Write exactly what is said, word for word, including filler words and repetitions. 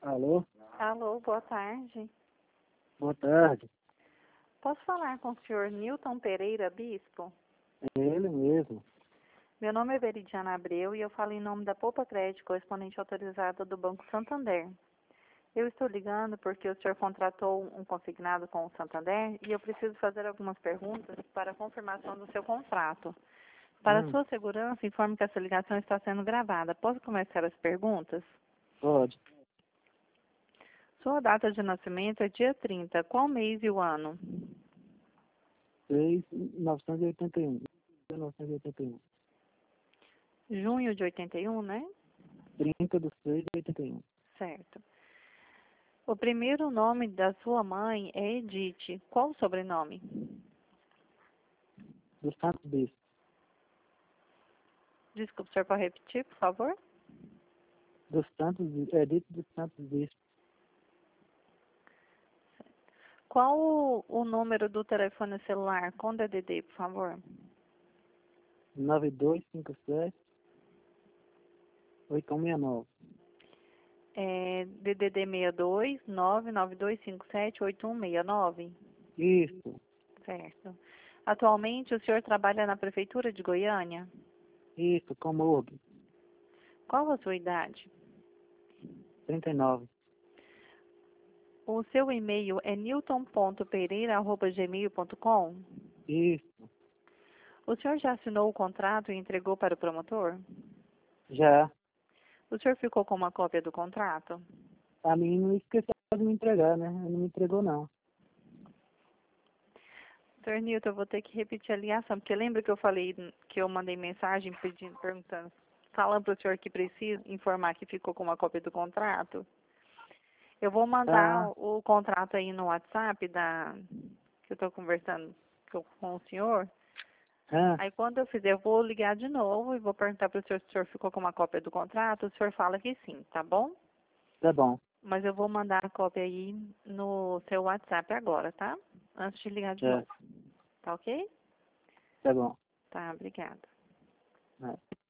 Alô? Alô, boa tarde. Boa tarde. Posso falar com o senhor Newton Pereira Bispo? É ele mesmo. Meu nome é Veridiana Abreu e eu falo em nome da Poupa Crédito, correspondente autorizada do Banco Santander. Eu estou ligando porque o senhor contratou um consignado com o Santander e eu preciso fazer algumas perguntas para a confirmação do seu contrato. Para Hum, sua segurança, informe que essa ligação está sendo gravada. Posso começar as perguntas? pode. Sua data de nascimento é dia trinta. Qual mês e o ano? seis mil novecentos e oitenta e um. mil novecentos e oitenta e um. Junho de oitenta e um, né? trinta de seis de oitenta e um. Certo. O primeiro nome da sua mãe é Edith. Qual o sobrenome? Dos Santos Bispo. Desculpe, o senhor pode repetir, por favor? Dos Santos, é dito dos Santos Bispo. Qual o, o número do telefone celular com D D D, por favor? nove dois cinco sete oito um seis nove. É D D D seis dois nove nove dois cinco sete oito um seis nove. Isso. Certo. Atualmente, o senhor trabalha na Prefeitura de Goiânia? Isso, Comorg. Qual a sua idade? trinta e nove. O seu e-mail é newton ponto pereira arroba gmail ponto com? Isso. O senhor já assinou o contrato e entregou para o promotor? Já. O senhor ficou com uma cópia do contrato? A mim não esqueceu de me entregar, né? Ele não me entregou, não. senhor Newton, eu vou ter que repetir a ligação, porque lembra que eu falei que eu mandei mensagem pedindo, perguntando, falando para o senhor que precisa informar que ficou com uma cópia do contrato? Eu vou mandar Ah, o contrato aí no WhatsApp da, que eu estou conversando com com o senhor. ah, Aí quando eu fizer, eu vou ligar de novo e vou perguntar para o senhor se o senhor ficou com uma cópia do contrato. O senhor fala que sim, tá bom? tá bom. Mas eu vou mandar a cópia aí no seu WhatsApp agora, tá? Antes de ligar de Tá, novo. Tá ok? tá bom. Tá, obrigada. É.